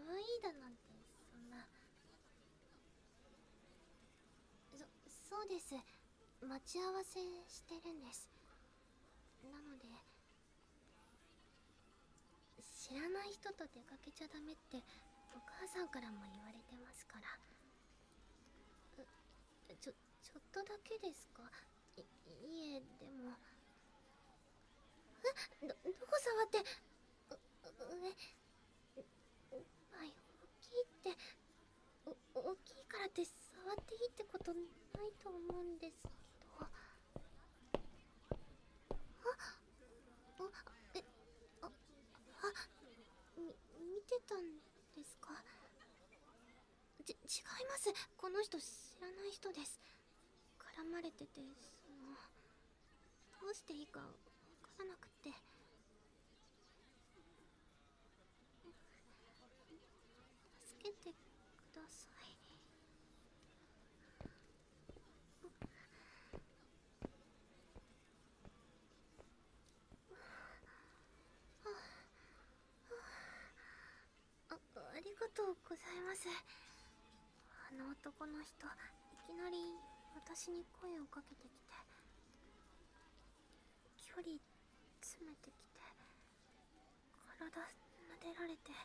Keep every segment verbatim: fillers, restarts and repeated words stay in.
愛いだなんてそんな。そそうです。待ち合わせしてるんです。なので知らない人と出かけちゃダメってお母さんからも言われてますから。ちょちょっとだけですか？いいえ、でも。え、どどこ触って。う上おっぱい大きいって。お大きいからって触っていいってことないと思うんですけど。ああえああみ見てたんですか？ち違います。この人知らない人です。絡まれてて、そのどうしていいかわからなくて。助けてください。あありがとうございます。あの男の人いきなり私に声をかけてきて、距離詰めてきて、体撫でられて。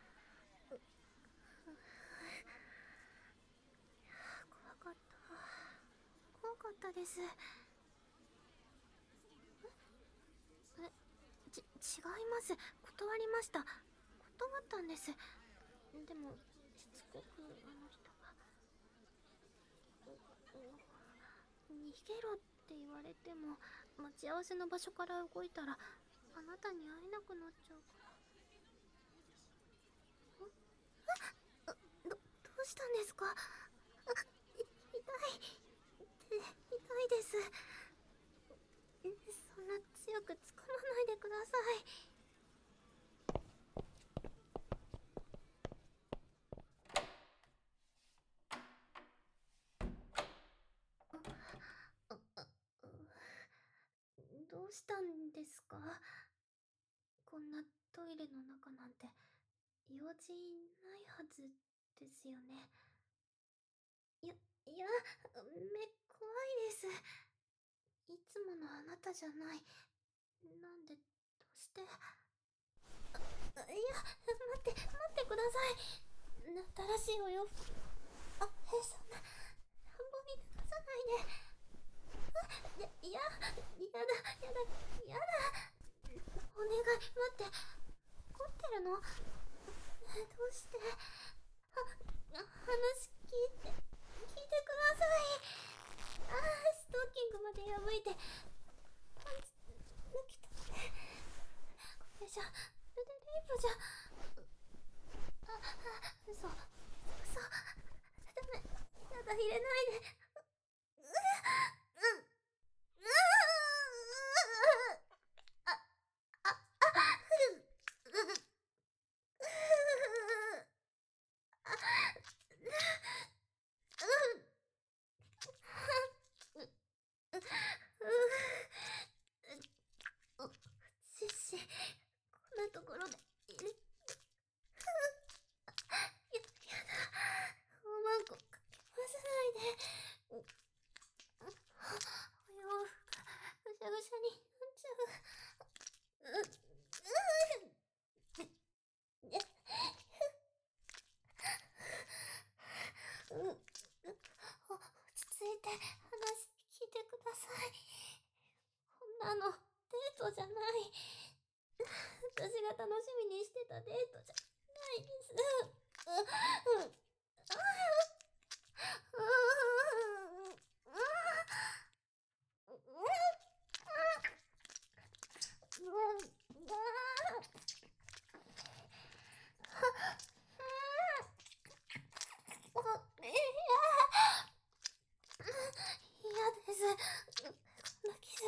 怖かった。怖かったです。えち違います。断りました。断ったんです。でもしつこくあの人が逃げろって言われても、待ち合わせの場所から動いたらあなたに会えなくなっちゃうから。どどうしたんですか？あい痛い痛いです。そんな強く掴まないでください。どうしたんですか？こんなトイレの中なんて用事ないはずですよね。いや、いや、目怖いです。いつものあなたじゃない。なんで、どうして。いや、待って、待ってください。新しいお洋服。あ、え、そんな、乱暴に脱がさないで。や、いや、やだ、やだ、やだ。お願い、待って。怒ってるの？どうして。は、話聞いて、聞いてください。ああ、ストーキングまで破いて、パンツ抜き取って。これじゃ、ルデレイプじゃ。あ、あ、嘘、嘘。ダメ、やだ、入れないで。う、う、う、う、あ、あ、あ、ふる、う、シッシ、こんなところで入れ、や、やだ、おまんこかき回さないで。お洋服ぐしゃぐしゃになっちゃう。う、う、う、う、落ち着いて話聞いてください。こんなのデートじゃない。私が楽しみにしてたデートじゃないです。う、う、あ嫌です。こんなキス。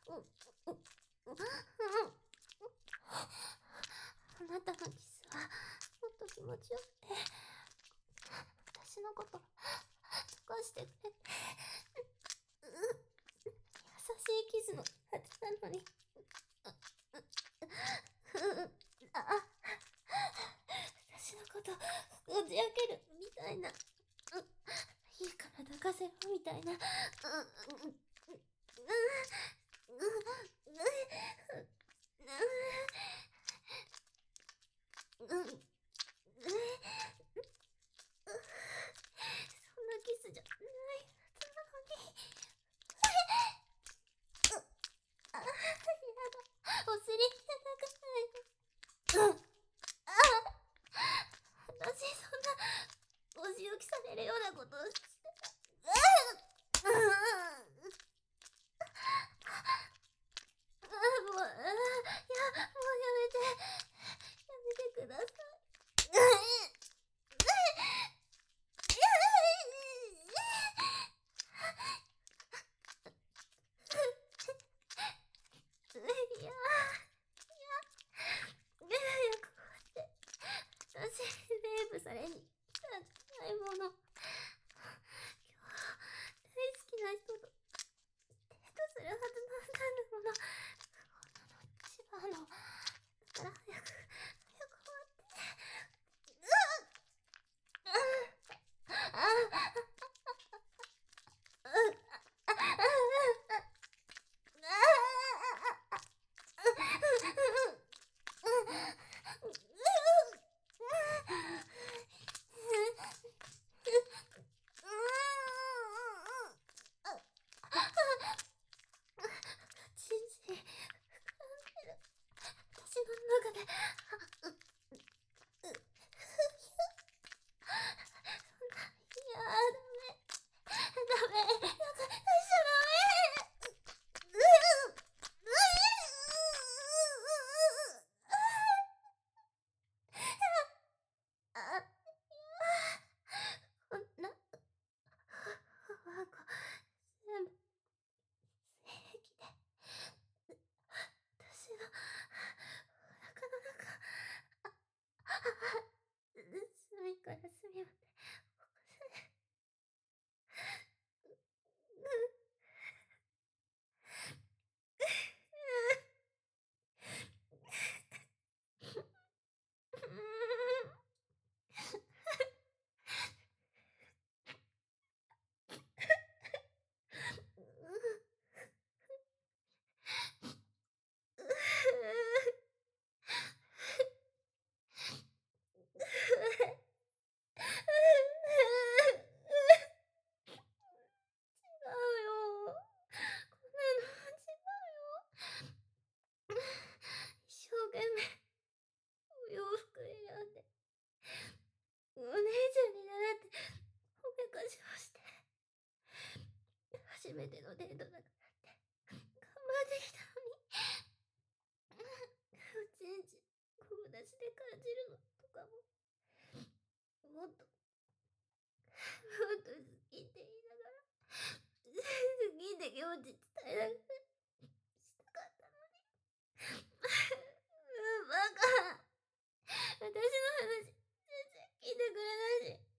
あなたのキスはもっと気持ちよくて、私のこと溶かしてくれて、優しいキスのはずなのに。あ、私のことち上げるみたいな、うん、いいから抱かせろみたいな、うん、うん、うん、うん、うん、うん、うん、うん、そんなキスじゃないはずなのに。あ、やだ。お尻痛くないの？うん。あ、私そんなお仕置きされるようなことをしてた。うん。うん。あ、もう、あ、いや、もうやめて。やめてください。いや、いや、いや、こうやって、私、レイプされに来たんじゃないもの。今日、大好きな人とデートするはずなんだもの。こんなの、千葉の。だから早く、早く終わって。ああ、ああ、チンチン、膨らんでる。私の中で、う、う、いやー、ダメ。ダメ。やだ、しちゃダメ。う、う、あ、いやー、こんな、ワンコ、全部、性癖で、私の、お腹の中、隅から隅まで、違うよ。こんなの違うよ。一生懸命お洋服選んで、お姉ちゃんに習っておめかしをして、初めてのデートだからって頑張ってきたのに、おちんちんこぶ出しで感じるのとかも、もっと、もっと好きって言いながら、好きって気持ち伝えながらしたかったのに。うん、バカ。私の話、全然聞いてくれないし。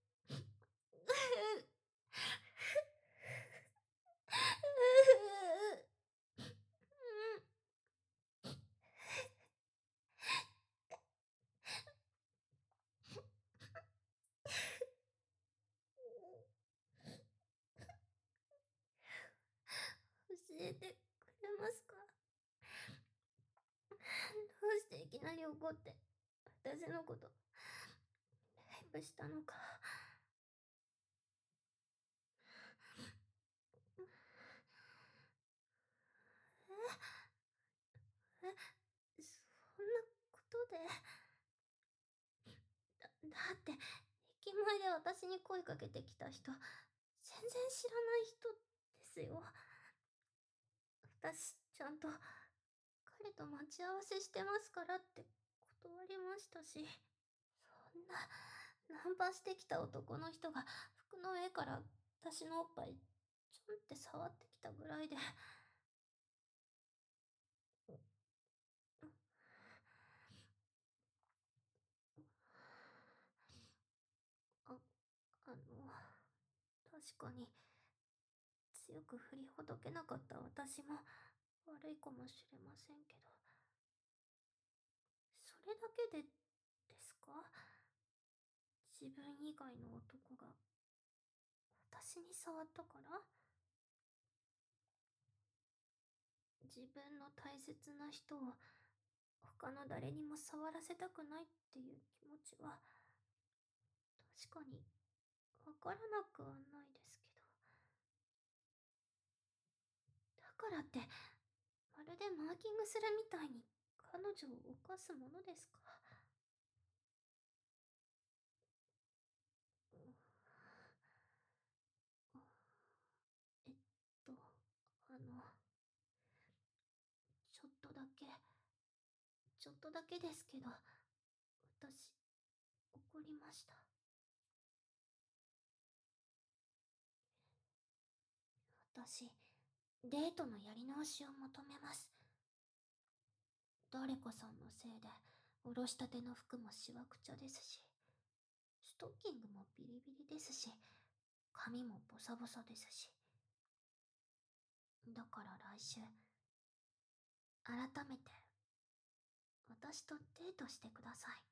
教えてくれますか？どうしていきなり怒って私のことレイプしたのか。ええ、そんなことで。だだって駅前で私に声かけてきた人、全然知らない人ですよ。私ちゃんと彼と待ち合わせしてますからって断りましたし、そんなナンパしてきた男の人が服の上から私のおっぱいちょんって触ってきたぐらいで。あ、あの、確かに強く振りほどけなかった私も悪いかもしれませんけど、それだけでですか？ 自分以外の男が私に触ったから？自分の大切な人を他の誰にも触らせたくないっていう気持ちは確かにわからなくはないですけど、だからってまるでマーキングするみたいに彼女を犯すものですか？えっと、あの、ちょっとだけ、ちょっとだけですけど、私、怒りました。私、デートのやり直しを求めます。誰かさんのせいで、おろしたての服もしわくちゃですし、ストッキングもビリビリですし、髪もボサボサですし。だから来週、改めて、私とデートしてください。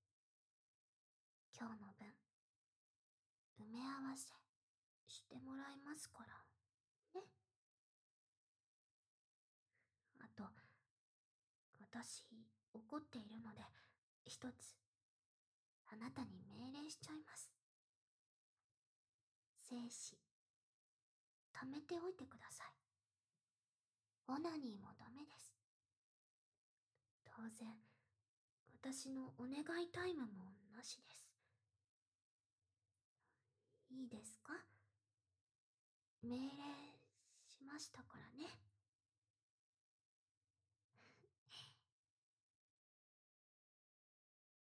今日の分、埋め合わせ、してもらいますから、ね。あと、私、怒っているので、一つ、あなたに命令しちゃいます。精子、貯めておいてください。オナニーもダメです。当然、私のお願いタイムもなしです。いいですか？命令しましたからね。